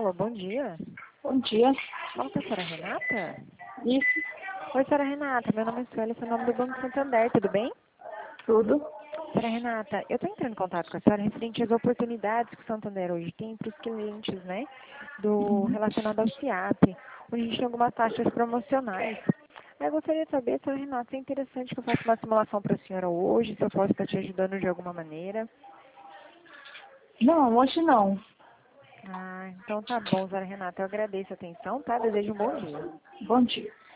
Alô, bom dia. Bom dia. Fala com a senhora Renata? Isso, Oi, senhora Renata. Meu nome é Sueli, sou o nome do Banco Santander, tudo bem? tudo. Senhora Renata, eu estou entrando em contato com a senhora referente às oportunidades que o Santander hoje tem para os clientes, né? Relacionado ao SIAP, onde a gente tem algumas taxas promocionais. Eu gostaria de saber, senhora Renata, se é interessante que eu faça uma simulação para a senhora hoje, se eu posso estar te ajudando de alguma maneira. Não, hoje não. Ah, então tá bom, senhora Renata. Eu agradeço a atenção, tá? Desejo um bom dia. Bom dia.